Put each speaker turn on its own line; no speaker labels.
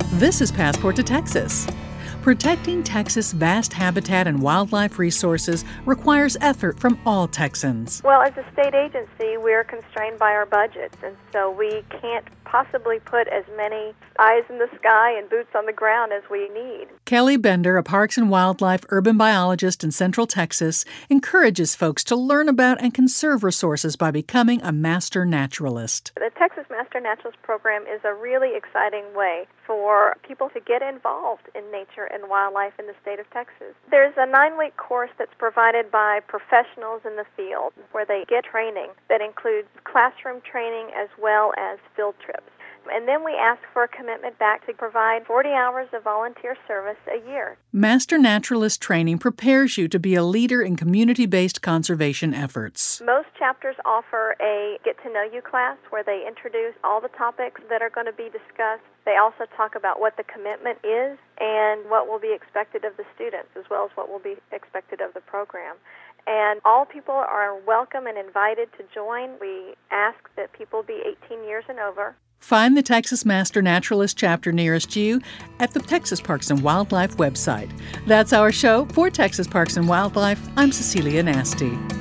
This is Passport to Texas. Protecting Texas' vast habitat and wildlife resources requires effort from all Texans.
Well, as a state agency, we're constrained by our budgets, and so we can't possibly put as many eyes in the sky and boots on the ground as we need.
Kelly Bender, a Parks and Wildlife urban biologist in Central Texas, encourages folks to learn about and conserve resources by becoming a master naturalist.
The Texas Master Naturalist Program is a really exciting way for people to get involved in nature and wildlife in the state of Texas. There's a 9-week course that's provided by professionals in the field where they get training that includes classroom training as well as field trips. And then we ask for a commitment back to provide 40 hours of volunteer service a year.
Master Naturalist training prepares you to be a leader in community-based conservation efforts.
Most chapters offer a get-to-know-you class where they introduce all the topics that are going to be discussed. They also talk about what the commitment is and what will be expected of the students, as well as what will be expected of the program. And all people are welcome and invited to join. We ask that people be 18 years and over.
Find the Texas Master Naturalist chapter nearest you at the Texas Parks and Wildlife website. That's our show. For Texas Parks and Wildlife, I'm Cecilia Nasty.